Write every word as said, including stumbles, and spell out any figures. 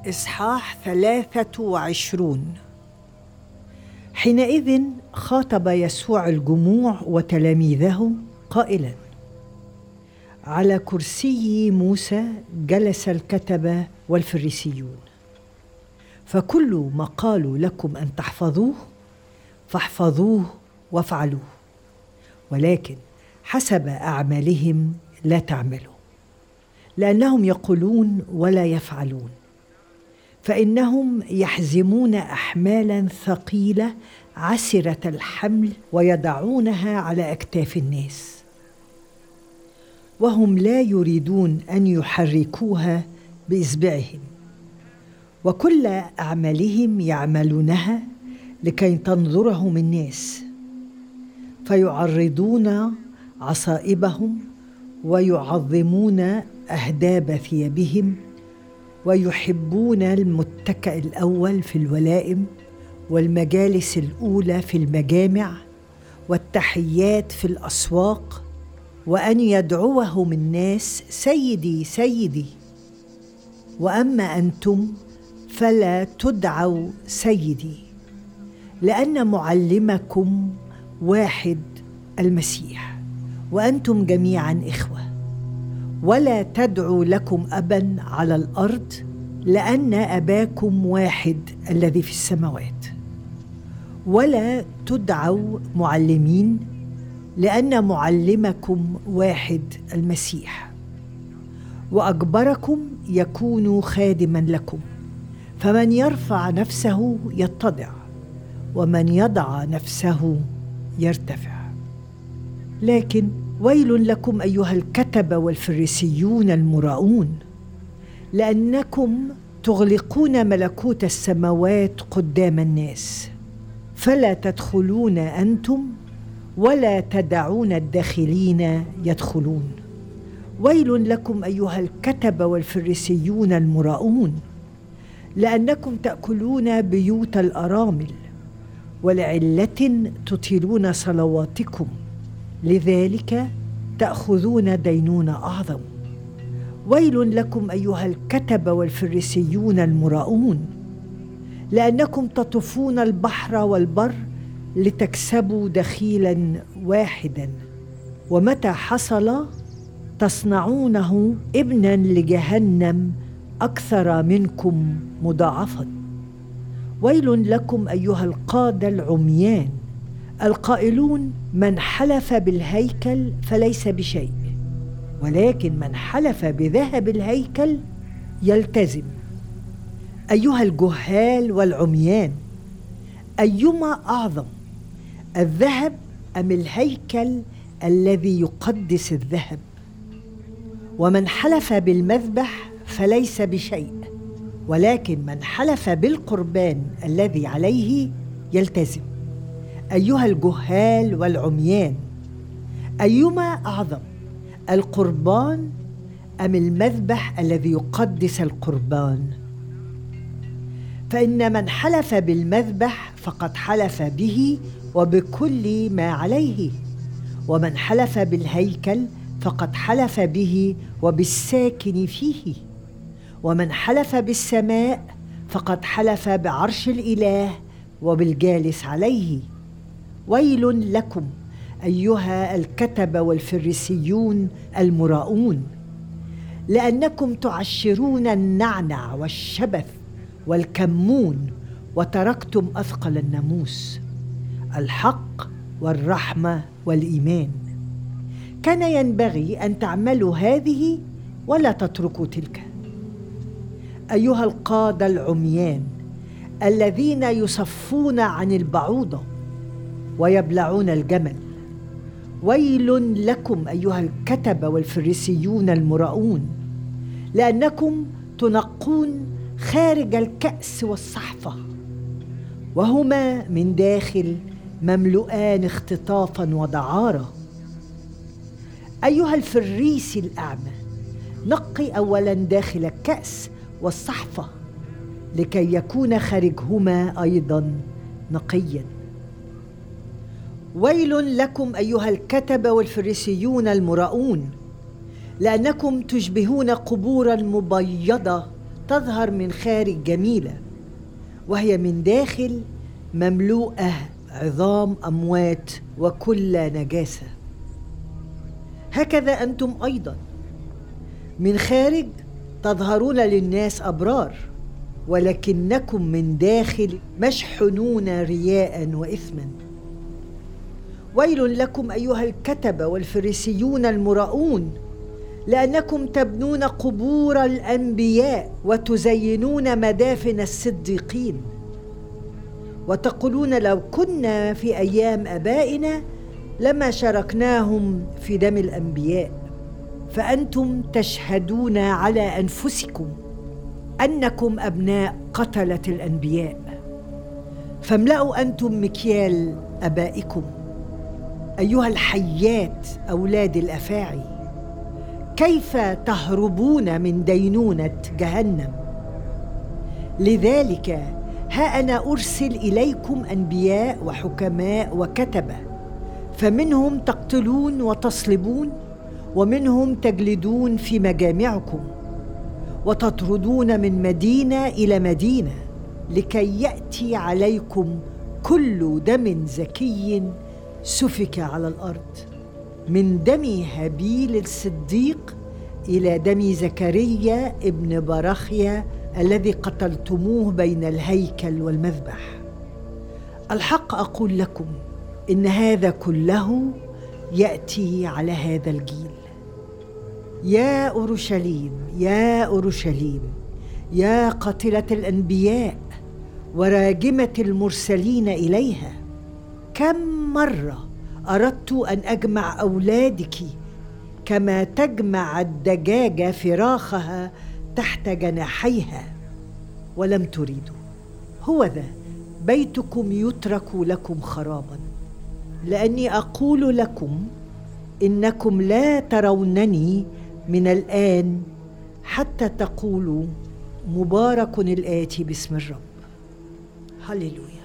إصحاح ثلاثة وعشرون. حينئذ خاطب يسوع الجموع وتلاميذه قائلا: على كرسي موسى جلس الكتبة والفريسيون، فكل ما قالوا لكم أن تحفظوه فاحفظوه وافعلوه، ولكن حسب أعمالهم لا تعملوا، لأنهم يقولون ولا يفعلون، فإنهم يحزمون أحمالا ثقيلة عسرة الحمل ويضعونها على أكتاف الناس، وهم لا يريدون أن يحركوها بإصبعهم، وكل أعمالهم يعملونها لكي تنظرهم الناس، فيعرضون عصائبهم ويعظمون أهداب ثيابهم، ويحبون المتكأ الأول في الولائم والمجالس الأولى في المجامع والتحيات في الأسواق، وأن يدعوهم الناس سيدي سيدي. وأما أنتم فلا تدعوا سيدي، لأن معلمكم واحد المسيح، وأنتم جميعا إخوة. ولا تدعوا لكم أبا على الأرض، لأن أباكم واحد الذي في السماوات. ولا تدعوا معلمين، لأن معلمكم واحد المسيح. وأجبركم يكون خادما لكم، فمن يرفع نفسه يتضع، ومن يضع نفسه يرتفع. لكن ويل لكم أيها الكتبة والفريسيون المراؤون، لأنكم تغلقون ملكوت السماوات قدام الناس، فلا تدخلون أنتم ولا تدعون الداخلين يدخلون. ويل لكم أيها الكتبة والفريسيون المراؤون، لأنكم تأكلون بيوت الأرامل، ولعلة تطيلون صلواتكم، لذلك تأخذون دينونة أعظم. ويل لكم أيها الكتبة والفريسيون المراؤون، لأنكم تطوفون البحر والبر لتكسبوا دخيلا واحدا، ومتى حصل تصنعونه ابنا لجهنم أكثر منكم مضاعفا. ويل لكم أيها القادة العميان القائلون: من حلف بالهيكل فليس بشيء، ولكن من حلف بذهب الهيكل يلتزم. أيها الجهال والعميان، أيما أعظم، الذهب أم الهيكل الذي يقدس الذهب؟ ومن حلف بالمذبح فليس بشيء، ولكن من حلف بالقربان الذي عليه يلتزم. أيها الجهال والعميان، أيما أعظم، القربان أم المذبح الذي يقدس القربان؟ فإن من حلف بالمذبح فقد حلف به وبكل ما عليه، ومن حلف بالهيكل فقد حلف به وبالساكن فيه، ومن حلف بالسماء فقد حلف بعرش الإله وبالجالس عليه. ويل لكم أيها الكتبة والفريسيون المراؤون، لأنكم تعشرون النعنع والشبث والكمون، وتركتم أثقل الناموس، الحق والرحمة والإيمان. كان ينبغي أن تعملوا هذه ولا تتركوا تلك. أيها القادة العميان الذين يصفون عن البعوضة ويبلعون الجمل، ويل لكم أيها الكتبة والفريسيون المراؤون، لأنكم تنقون خارج الكأس والصحفة، وهما من داخل مملؤان اختطافا ودعارة. أيها الفريسي الأعمى، نقي أولا داخل الكأس والصحفة، لكي يكون خارجهما أيضا نقيا. ويل لكم أيها الكتبة والفريسيون المراؤون، لأنكم تشبهون قبورا مبيضة تظهر من خارج جميلة، وهي من داخل مملوءة عظام أموات وكل نجاسة. هكذا أنتم أيضا من خارج تظهرون للناس أبرار، ولكنكم من داخل مشحونون رياء وإثما. ويل لكم أيها الكتبة والفريسيون المراؤون، لأنكم تبنون قبور الأنبياء وتزينون مدافن الصديقين، وتقولون لو كنا في أيام آبائنا لما شاركناهم في دم الأنبياء. فأنتم تشهدون على أنفسكم أنكم أبناء قتلة الأنبياء، فاملأوا أنتم مكيال آبائكم. أيها الحيات أولاد الأفاعي، كيف تهربون من دينونة جهنم؟ لذلك ها أنا أرسل إليكم أنبياء وحكماء وكتبة، فمنهم تقتلون وتصلبون، ومنهم تجلدون في مجامعكم، وتطردون من مدينة إلى مدينة، لكي يأتي عليكم كل دم زكي سفك على الأرض، من دم هابيل الصديق إلى دم زكريا ابن برخيا الذي قتلتموه بين الهيكل والمذبح. الحق أقول لكم إن هذا كله يأتي على هذا الجيل. يا أورشليم يا أورشليم يا قاتلة الأنبياء وراجمة المرسلين إليها، كم مرة أردت أن أجمع أولادك كما تجمع الدجاجة فراخها تحت جناحيها، ولم تريدوا. هوذا بيتكم يترك لكم خرابا، لأني أقول لكم إنكم لا ترونني من الآن حتى تقولوا مبارك الآتي باسم الرب. هللويا.